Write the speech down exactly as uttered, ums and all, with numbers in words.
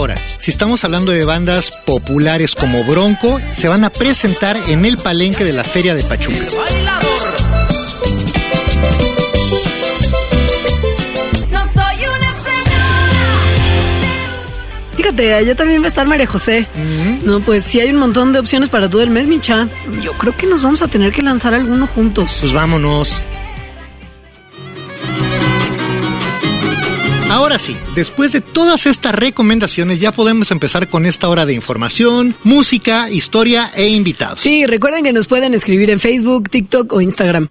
Ahora, si estamos hablando de bandas populares como Bronco, se van a presentar en el Palenque de la Feria de Pachuca. Fíjate, allá también va a estar María José. Uh-huh. No, pues sí hay un montón de opciones para todo el mes, Micha. Yo creo que nos vamos a tener que lanzar alguno juntos. Pues vámonos. Ahora sí, después de todas estas recomendaciones ya podemos empezar con esta hora de información, música, historia e invitados. Sí, recuerden que nos pueden escribir en Facebook, TikTok o Instagram.